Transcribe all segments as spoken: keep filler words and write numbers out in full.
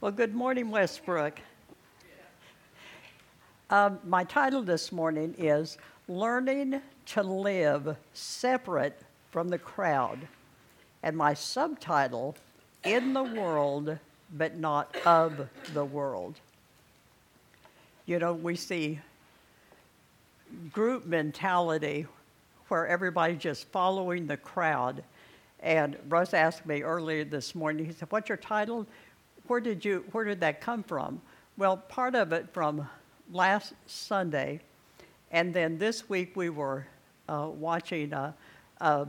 Well, good morning, Westbrook. Um, my title this morning is Learning to Live Separate from the Crowd. And my subtitle, In the World, but Not of the World. You know, we see group mentality where everybody's just following the crowd. And Russ asked me earlier this morning, he said, what's your title? Where did you, where did that come from? Well, part of it from last Sunday, and then this week we were uh, watching a, a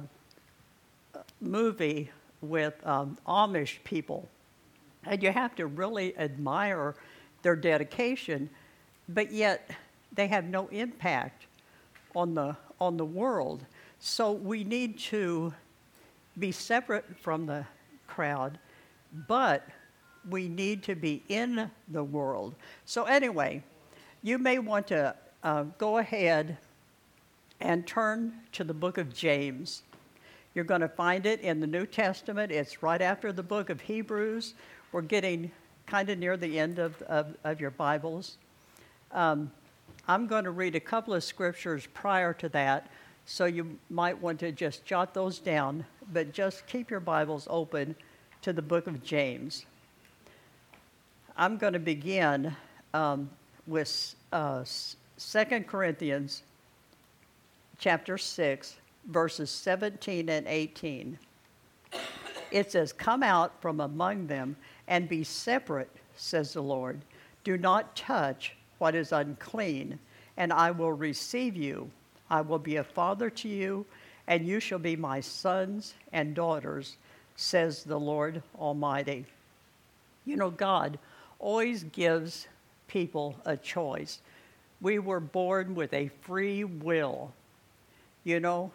movie with um, Amish people. And you have to really admire their dedication, but yet they have no impact on the, on the world. So we need to be separate from the crowd, but we need to be in the world. So anyway, you may want to uh, go ahead and turn to the book of James. You're going to find it in the New Testament. It's right after the book of Hebrews. We're getting kind of near the end of, of, of your Bibles. Um, I'm going to read a couple of scriptures prior to that, so you might want to just jot those down, but just keep your Bibles open to the book of James. I'm going to begin um, with uh, Second Corinthians chapter six, verses seventeen and eighteen. It says, "Come out from among them and be separate, says the Lord. Do not touch what is unclean, and I will receive you. I will be a father to you, and you shall be my sons and daughters, says the Lord Almighty." You know, God always gives people a choice. We were born with a free will. You know,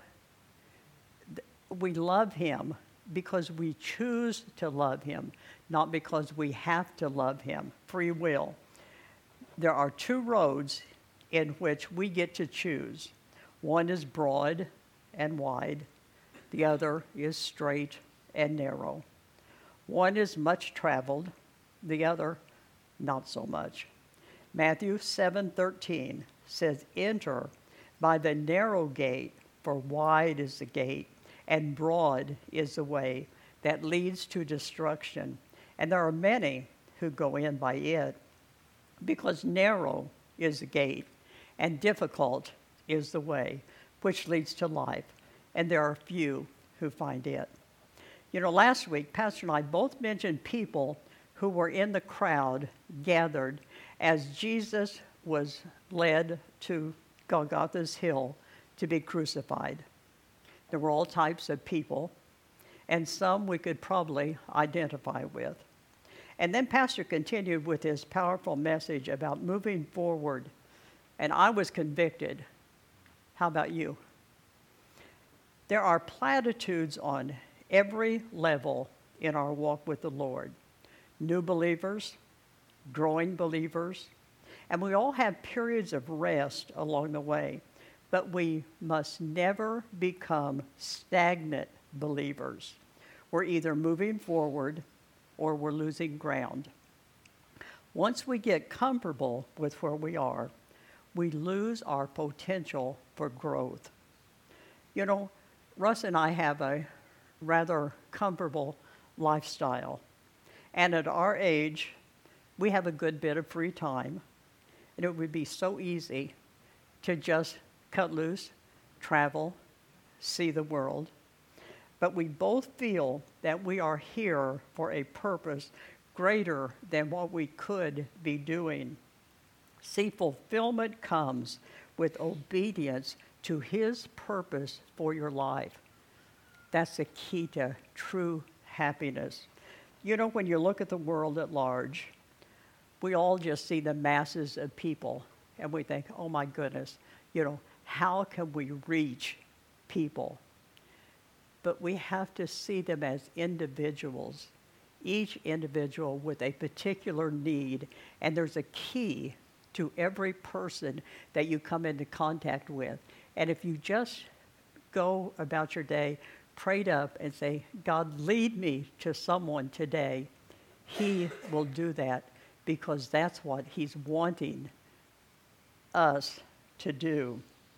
we love him because we choose to love him, not because we have to love him. Free will. There are two roads in which we get to choose. One is broad and wide. The other is straight and narrow. One is much traveled. The other, not so much. Matthew seven thirteen says, "Enter by the narrow gate, for wide is the gate, and broad is the way that leads to destruction. And there are many who go in by it, because narrow is the gate, and difficult is the way which leads to life, and there are few who find it." You know, last week, Pastor and I both mentioned people who were in the crowd gathered as Jesus was led to Golgotha's hill to be crucified. There were all types of people, and some we could probably identify with. And then Pastor continued with his powerful message about moving forward, and I was convicted. How about you? There are platitudes on every level in our walk with the Lord. New believers, growing believers, and we all have periods of rest along the way, but we must never become stagnant believers. We're either moving forward or we're losing ground. Once we get comfortable with where we are, we lose our potential for growth. You know, Russ and I have a rather comfortable lifestyle. And at our age, we have a good bit of free time. And it would be so easy to just cut loose, travel, see the world. But we both feel that we are here for a purpose greater than what we could be doing. See, fulfillment comes with obedience to his purpose for your life. That's the key to true happiness. You know, when you look at the world at large, we all just see the masses of people, and we think, oh my goodness, you know, how can we reach people? But we have to see them as individuals, each individual with a particular need, and there's a key to every person that you come into contact with. And if you just go about your day prayed up and say, God, lead me to someone today, He will do that because that's what he's wanting us to do.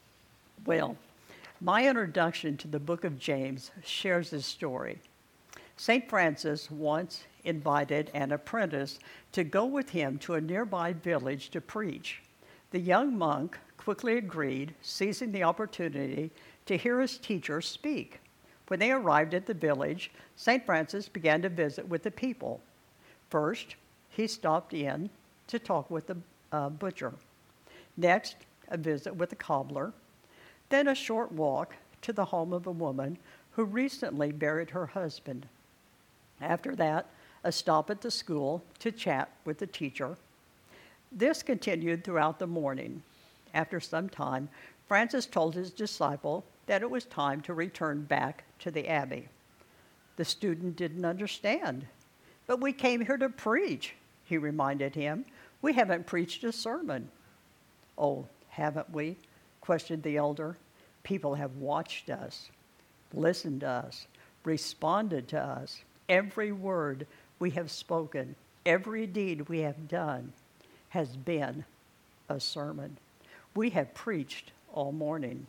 Well, my introduction to the book of James shares this story. Saint Francis once invited an apprentice to go with him to a nearby village to preach. The young monk quickly agreed, seizing the opportunity to hear his teacher speak. When they arrived at the village, Saint Francis began to visit with the people. First, he stopped in to talk with the uh, butcher. Next, a visit with the cobbler. Then a short walk to the home of a woman who recently buried her husband. After that, a stop at the school to chat with the teacher. This continued throughout the morning. After some time, Francis told his disciple that it was time to return back to the abbey. The student didn't understand. "But we came here to preach," he reminded him. "We haven't preached a sermon." "Oh, haven't we?" questioned the elder. "People have watched us, listened to us, responded to us. Every word we have spoken, every deed we have done has been a sermon. We have preached all morning."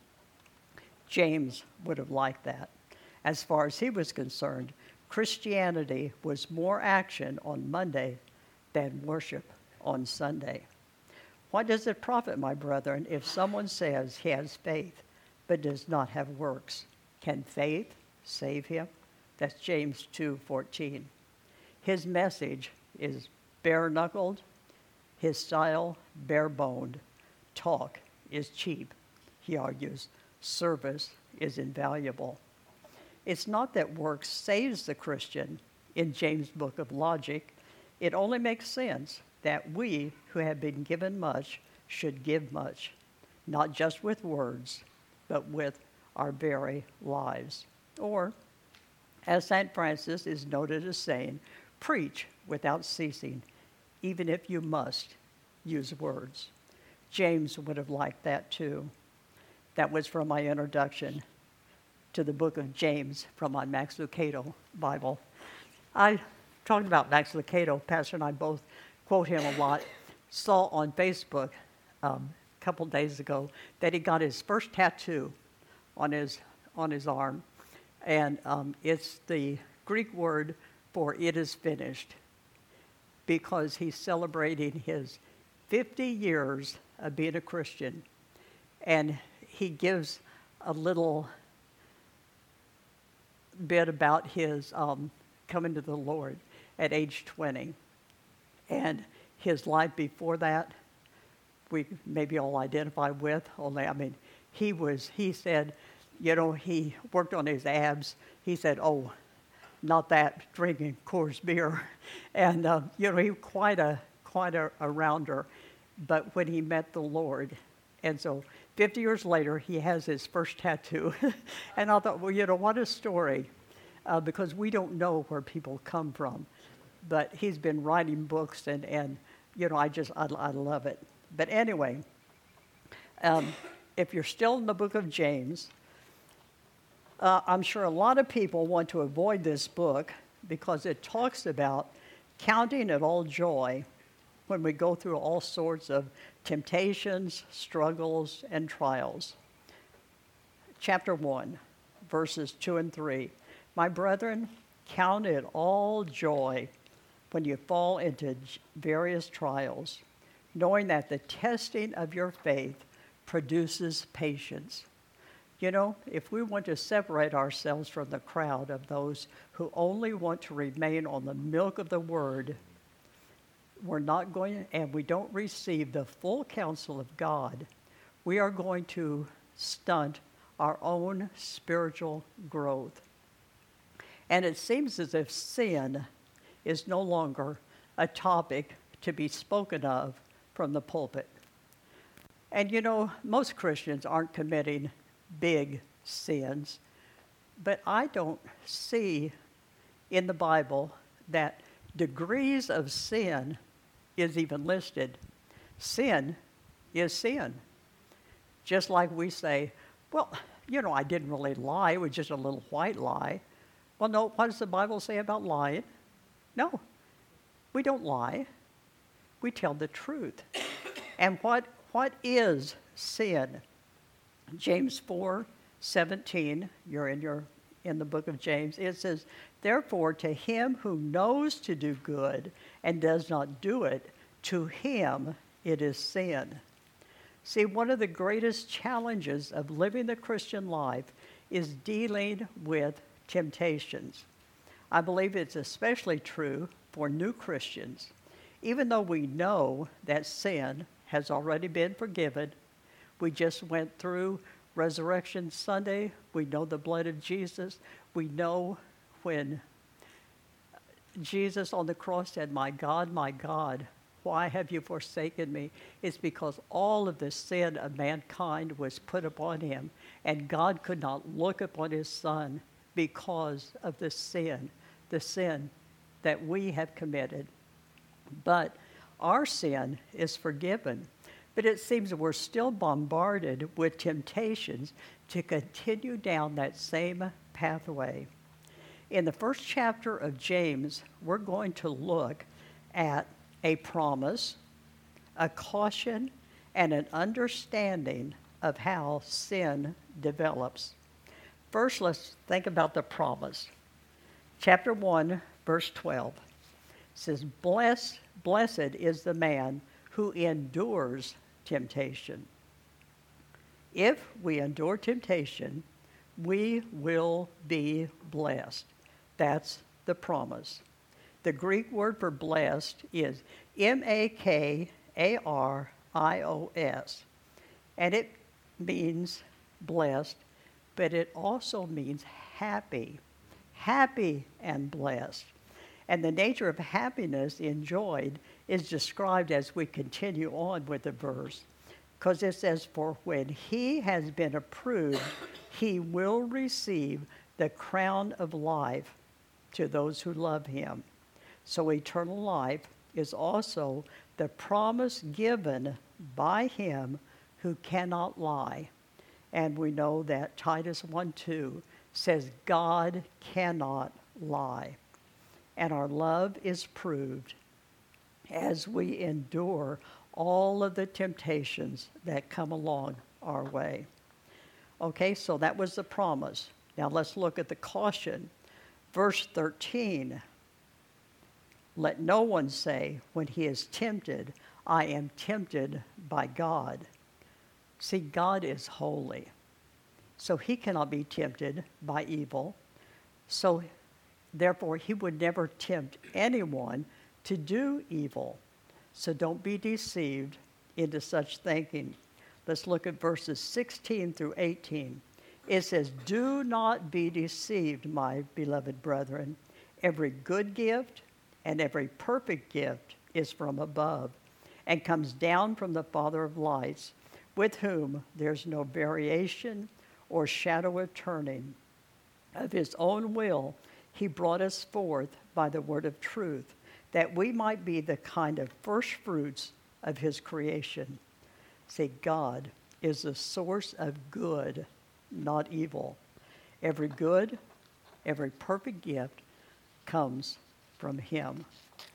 James would have liked that. As far as he was concerned, Christianity was more action on Monday than worship on Sunday. What does it profit, my brethren, if someone says he has faith but does not have works? Can faith save him? That's James two fourteen. His message is bare-knuckled, his style bare-boned. Talk is cheap, he argues. Service is invaluable. It's not that works saves the Christian in James' book of logic. It only makes sense that we who have been given much should give much, not just with words, but with our very lives. Or, as Saint Francis is noted as saying, preach without ceasing, even if you must use words. James would have liked that too. That was from my introduction to the book of James from my Max Lucado Bible. I talked about Max Lucado. Pastor and I both quote him a lot. Saw on Facebook um, a couple days ago that he got his first tattoo on his on his arm, and um, it's the Greek word for "it is finished," because he's celebrating his fifty years of being a Christian, and he gives a little bit about his um, coming to the Lord at age twenty. And his life before that, we maybe all identify with, only, I mean, he was, he said, you know, he worked on his abs. He said, "Oh, not that, drinking Coors beer." And, uh, you know, he was quite a, quite a, a rounder. But when he met the Lord, and so fifty years later, he has his first tattoo. And I thought, well, you know, what a story, uh, because we don't know where people come from. But he's been writing books, and, and you know, I just, I, I love it. But anyway, um, if you're still in the book of James, uh, I'm sure a lot of people want to avoid this book because it talks about counting it all joy when we go through all sorts of temptations, struggles, and trials. Chapter one, verses two and three. "My brethren, count it all joy when you fall into various trials, knowing that the testing of your faith produces patience." You know, if we want to separate ourselves from the crowd of those who only want to remain on the milk of the word, we're not going, and we don't receive the full counsel of God, we are going to stunt our own spiritual growth. And it seems as if sin is no longer a topic to be spoken of from the pulpit. And you know, most Christians aren't committing big sins, but I don't see in the Bible that degrees of sin is even listed. Sin is sin. Just like we say, well, you know, I didn't really lie, it was just a little white lie. Well, no, what does the Bible say about lying? No. We don't lie. We tell the truth. And what what is sin? James four seventeen, you're in your in the book of James, it says, therefore to him who knows to do good and does not do it, to him it is sin. See, one of the greatest challenges of living the Christian life is dealing with temptations. I believe it's especially true for new Christians. Even though we know that sin has already been forgiven, we just went through Resurrection Sunday, we know the blood of Jesus, we know when Jesus on the cross said, my God, my God, why have you forsaken me? It's because all of the sin of mankind was put upon him, and God could not look upon his Son because of the sin, the sin that we have committed. But our sin is forgiven. But it seems we're still bombarded with temptations to continue down that same pathway. In the first chapter of James, we're going to look at a promise, a caution, and an understanding of how sin develops. First, let's think about the promise. Chapter one, verse twelve says, Bless, Blessed is the man who endures temptation. If we endure temptation, we will be blessed. That's the promise. The Greek word for blessed is M A K A R I O S. And it means blessed, but it also means happy. Happy and blessed. And the nature of happiness enjoyed is described as we continue on with the verse. Because it says, for when he has been approved, he will receive the crown of life to those who love him. So eternal life is also the promise given by him who cannot lie. And we know that Titus one two says God cannot lie. And our love is proved as we endure all of the temptations that come along our way. Okay, so that was the promise. Now let's look at the caution. Verse thirteen, let no one say when he is tempted, I am tempted by God. See, God is holy, so he cannot be tempted by evil. So therefore, he would never tempt anyone to do evil. So don't be deceived into such thinking. Let's look at verses sixteen through eighteen. It says, do not be deceived, my beloved brethren. Every good gift and every perfect gift is from above and comes down from the Father of lights, with whom there's no variation or shadow of turning. Of his own will, he brought us forth by the word of truth, that we might be the kind of first fruits of his creation. See, God is the source of good, not evil. Every good, every perfect gift comes from him.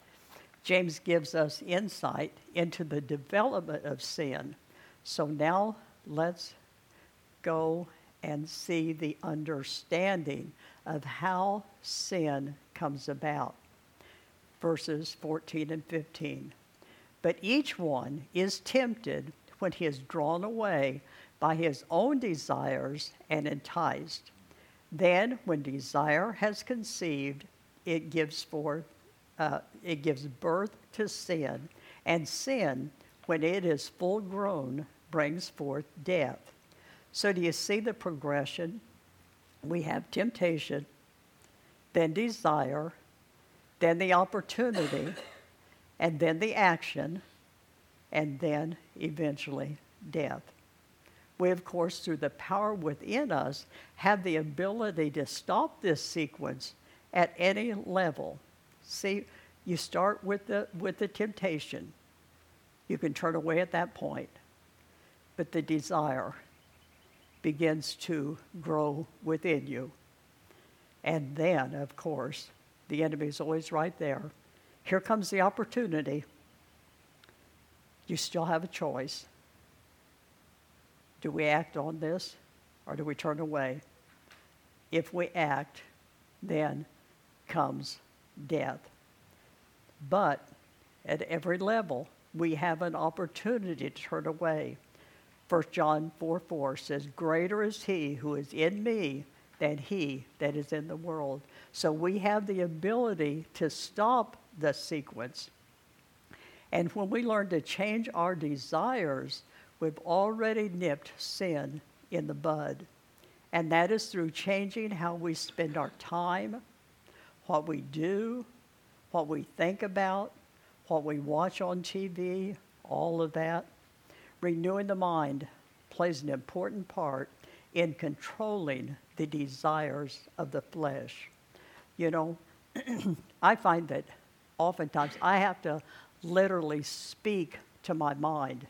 James gives us insight into the development of sin. So now let's go and see the understanding of how sin comes about. Verses fourteen and fifteen. But each one is tempted when he is drawn away by his own desires and enticed. Then, when desire has conceived, it gives forth, uh, it gives birth to sin, and sin, when it is full grown, brings forth death. So, do you see the progression? We have temptation, then desire, then the opportunity, and then the action, and then eventually death. We, of course, through the power within us, have the ability to stop this sequence at any level. See, you start with the with the temptation. You can turn away at that point. But the desire begins to grow within you. And then, of course, the enemy is always right there. here comes the opportunity. You still have a choice. Do we act on this or do we turn away? If we act, then comes death. But at every level, we have an opportunity to turn away. First John four four says, greater is he who is in me than he that is in the world. So we have the ability to stop the sequence. And when we learn to change our desires, we've already nipped sin in the bud. And that is through changing how we spend our time, what we do, what we think about, what we watch on T V, all of that. Renewing the mind plays an important part in controlling the desires of the flesh. You know, I find that oftentimes I have to literally speak to my mind.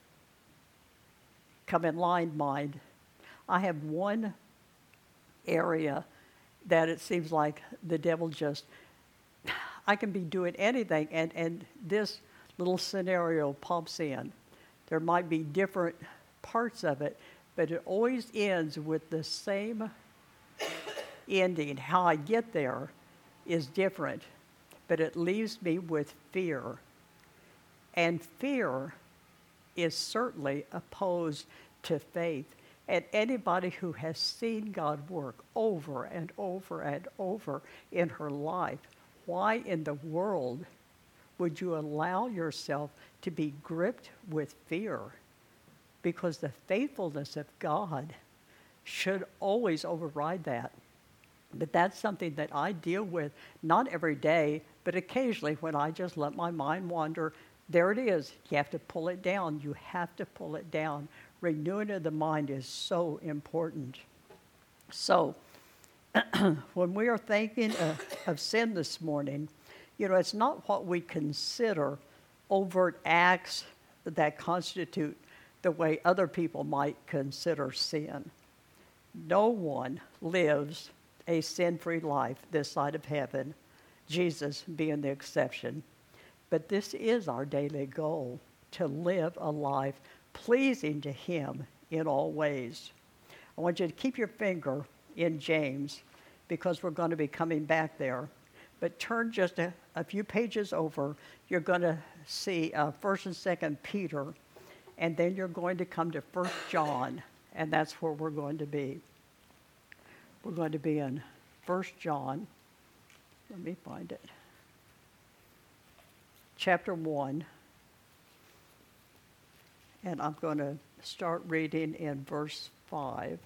Come in line, mind. I have one area that it seems like the devil just, I can be doing anything, and, and this little scenario pops in. There might be different parts of it, but it always ends with the same ending. How I get there is different, but it leaves me with fear. And fear is certainly opposed to faith. And anybody who has seen God work over and over and over in her life, why in the world would you allow yourself to be gripped with fear? Because the faithfulness of God should always override that. But that's something that I deal with, not every day, but occasionally when I just let my mind wander. There it is. You have to pull it down. You have to pull it down. Renewing of the mind is so important. So, when we are thinking of, of sin this morning, you know, it's not what we consider overt acts that constitute the way other people might consider sin. No one lives a sin-free life this side of heaven, Jesus being the exception. But this is our daily goal, to live a life pleasing to him in all ways. I want you to keep your finger in James, because we're going to be coming back there. But turn just a, a few pages over. You're going to see uh, First and Second Peter, and then you're going to come to First John, and that's where we're going to be. We're going to be in First John. Let me find it. Chapter one. And I'm going to start reading in verse five.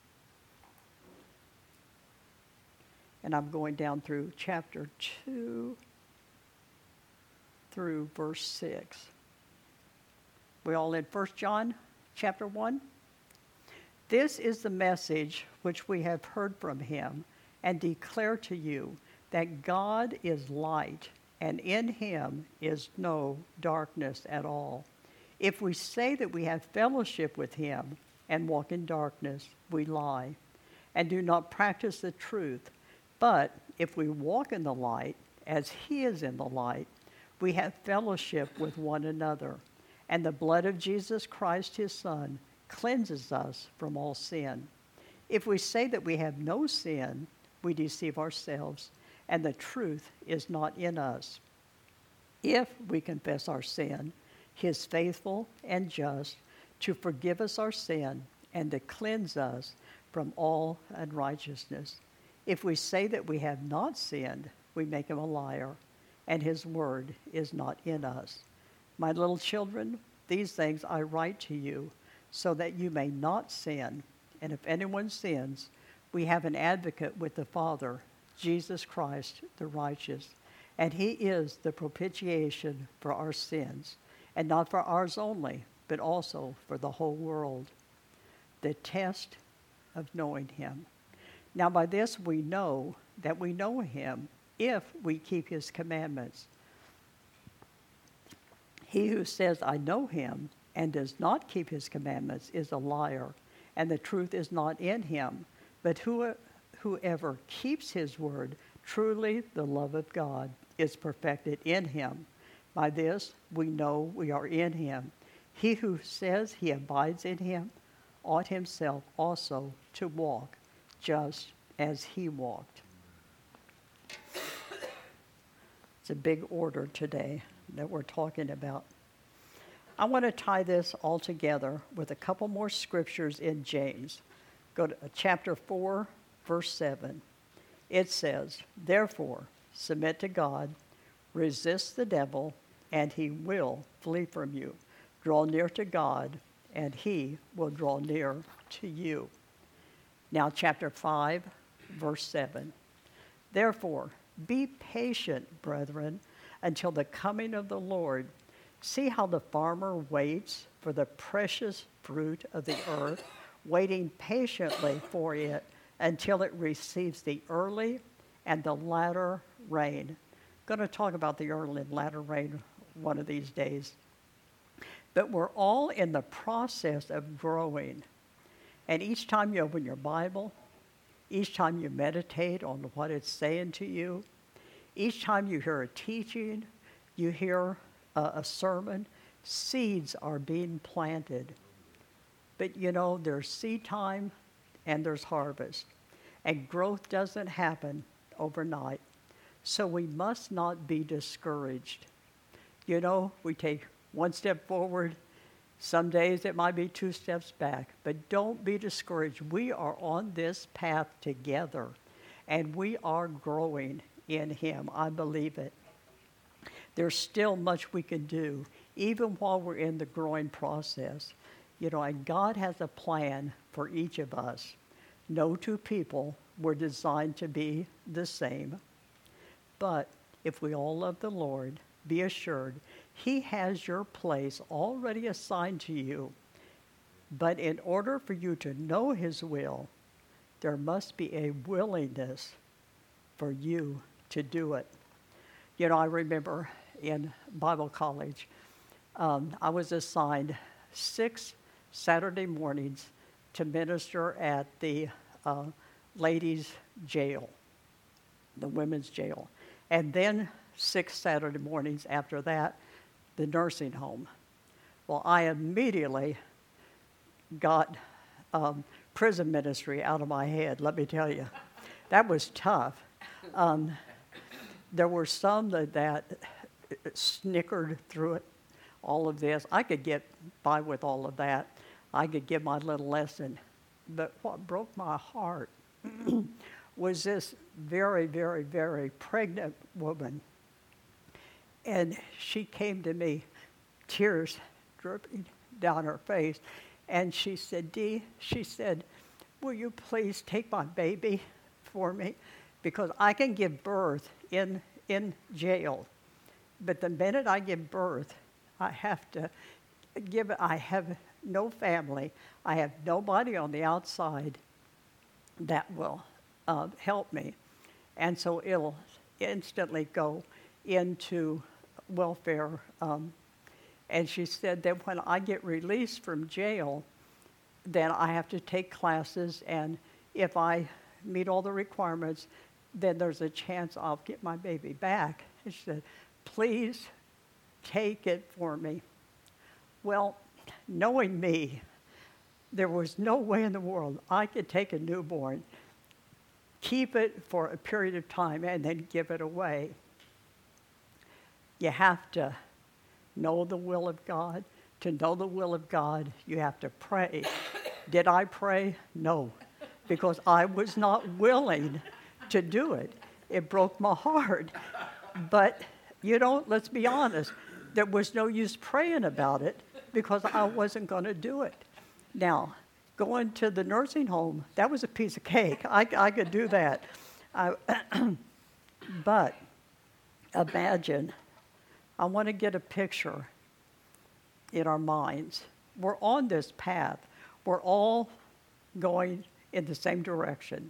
And I'm going down through chapter two through verse six. We all in First John chapter one? This is the message which we have heard from him and declare to you, that God is light, and in him is no darkness at all. If we say that we have fellowship with him and walk in darkness, we lie and do not practice the truth. But if we walk in the light, as he is in the light, we have fellowship with one another. And the blood of Jesus Christ, his Son, cleanses us from all sin. If we say that we have no sin, we deceive ourselves, and the truth is not in us. If we confess our sin, he is faithful and just to forgive us our sin and to cleanse us from all unrighteousness. If we say that we have not sinned, we make him a liar, and his word is not in us. My little children, these things I write to you, so that you may not sin. And if anyone sins, we have an advocate with the Father, Jesus Christ the righteous. And he is the propitiation for our sins, and not for ours only, but also for the whole world. The test of knowing him. Now by this we know that we know him, if we keep his commandments. He who says, I know him, and does not keep his commandments is a liar, and the truth is not in him. But who, whoever keeps his word, truly the love of God is perfected in him. By this we know we are in him. He who says he abides in him ought himself also to walk just as he walked. It's a big order today that we're talking about. I want to tie this all together with a couple more scriptures in James. Go to chapter four, verse seven. It says, therefore, submit to God, resist the devil, and he will flee from you. Draw near to God, and he will draw near to you. Now, chapter five, verse seven. Therefore, be patient, brethren, until the coming of the Lord. See how the farmer waits for the precious fruit of the earth, waiting patiently for it until it receives the early and the latter rain. I'm going to talk about the early and latter rain one of these days. But we're all in the process of growing. And each time you open your Bible, each time you meditate on what it's saying to you, each time you hear a teaching, you hear a, a sermon, seeds are being planted. But you know, there's seed time and there's harvest. And growth doesn't happen overnight. So we must not be discouraged. You know, we take one step forward. Some days it might be two steps back. But don't be discouraged. We are on this path together. And we are growing in him. I believe it. There's still much we can do, even while we're in the growing process. You know, and God has a plan for each of us. No two people were designed to be the same. But if we all love the Lord, be assured he has your place already assigned to you. But in order for you to know his will, there must be a willingness for you to do it. You know, I remember in Bible college, um, I was assigned six Saturday mornings to minister at the uh, ladies' jail, the women's jail. And then six Saturday mornings after that, the nursing home. Well, I immediately got um, prison ministry out of my head, let me tell you. That was tough. Um, there were some that, that snickered through it, all of this. I could get by with all of that. I could give my little lesson. But what broke my heart was this very, very, very pregnant woman. And she came to me, tears dripping down her face. And she said, Dee, she said, will you please take my baby for me? Because I can give birth in, in jail. But the minute I give birth, I have to give it, I have no family. I have nobody on the outside that will uh, help me. And so it'll instantly go into welfare. Um, and she said that when I get released from jail, then I have to take classes, and if I meet all the requirements, then there's a chance I'll get my baby back. And she said, please take it for me. Well, knowing me, there was no way in the world I could take a newborn, keep it for a period of time, and then give it away. You have to know the will of God. To know the will of God, you have to pray. Did I pray? No, because I was not willing to do it. It broke my heart. But, you know, let's be honest, there was no use praying about it because I wasn't going to do it. Now, going to the nursing home, that was a piece of cake. I, I could do that. I, but imagine, I want to get a picture in our minds. We're on this path. We're all going in the same direction.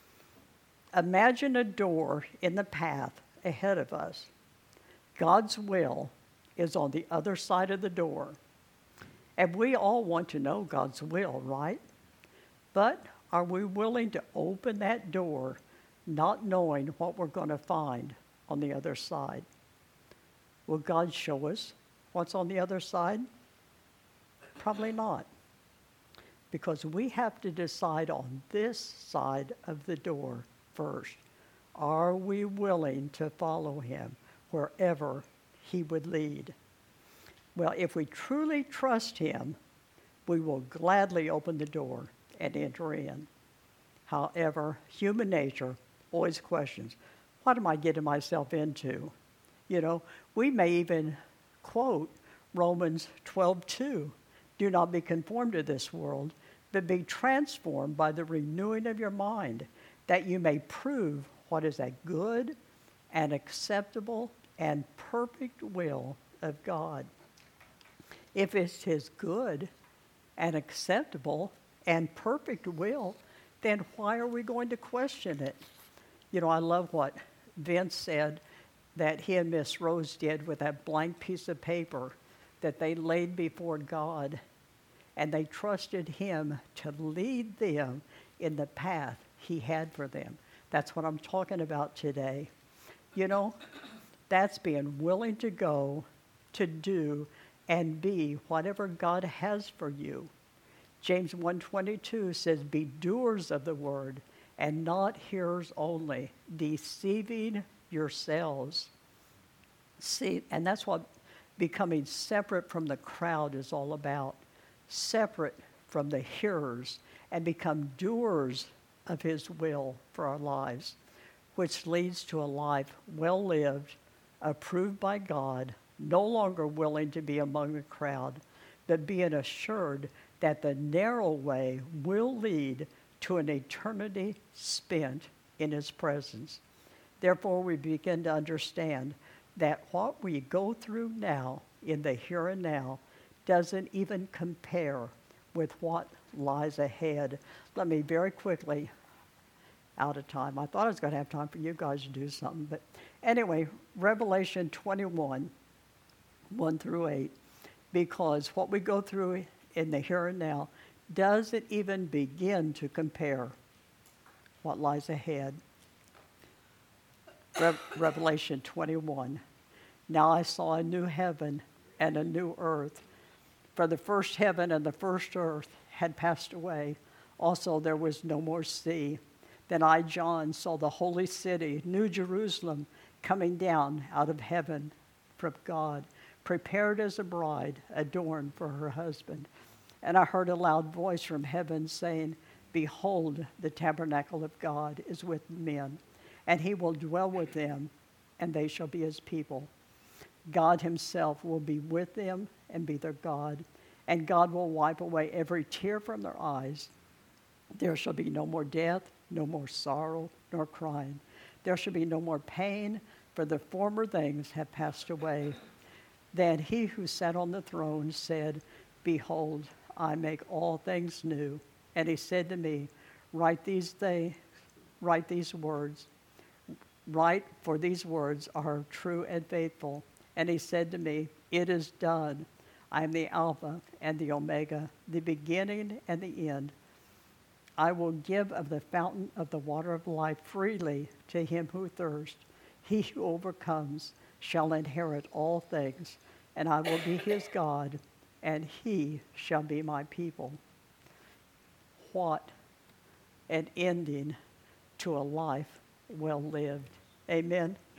Imagine a door in the path ahead of us. God's will is on the other side of the door. And we all want to know God's will, right? But are we willing to open that door not knowing what we're going to find on the other side. Will God show us what's on the other side? Probably not. Because we have to decide on this side of the door first. Are we willing to follow him wherever he would lead? Well, if we truly trust him, we will gladly open the door and enter in. However, human nature always questions, what am I getting myself into? You know, we may even quote Romans twelve two, do not be conformed to this world, but be transformed by the renewing of your mind, that you may prove what is a good and acceptable and perfect will of God. If it's his good and acceptable and perfect will, then why are we going to question it? You know, I love what Vince said that he and Miss Rose did with that blank piece of paper that they laid before God, and they trusted him to lead them in the path he had for them. That's what I'm talking about today. You know, that's being willing to go, to do, and be whatever God has for you. James one twenty-two says, be doers of the word and not hearers only, deceiving yourselves. See, and that's what becoming separate from the crowd is all about. Separate from the hearers and become doers of his will for our lives, which leads to a life well lived, approved by God, no longer willing to be among the crowd, but being assured that the narrow way will lead to an eternity spent in his presence. Therefore, we begin to understand that what we go through now, in the here and now, doesn't even compare with what lies ahead. Let me very quickly, out of time. I thought I was going to have time for you guys to do something. But anyway, Revelation twenty-one, one through eight, because what we go through in the here and now doesn't even begin to compare what lies ahead. Re- Revelation twenty-one. Now I saw a new heaven and a new earth. For the first heaven and the first earth had passed away. Also there was no more sea. Then I, John, saw the holy city, New Jerusalem, coming down out of heaven from God, prepared as a bride, adorned for her husband. And I heard a loud voice from heaven saying, behold, the tabernacle of God is with men, and he will dwell with them, and they shall be his people. God himself will be with them and be their God, and God will wipe away every tear from their eyes. There shall be no more death, no more sorrow, nor crying. There shall be no more pain, for the former things have passed away. Then he who sat on the throne said, behold, I make all things new. And he said to me, write these things, write these words. Write, for these words are true and faithful. And he said to me, it is done. I am the Alpha and the Omega, the beginning and the end. I will give of the fountain of the water of life freely to him who thirsts. He who overcomes shall inherit all things, and I will be his God, and he shall be my people. What an ending to a life well lived. Amen.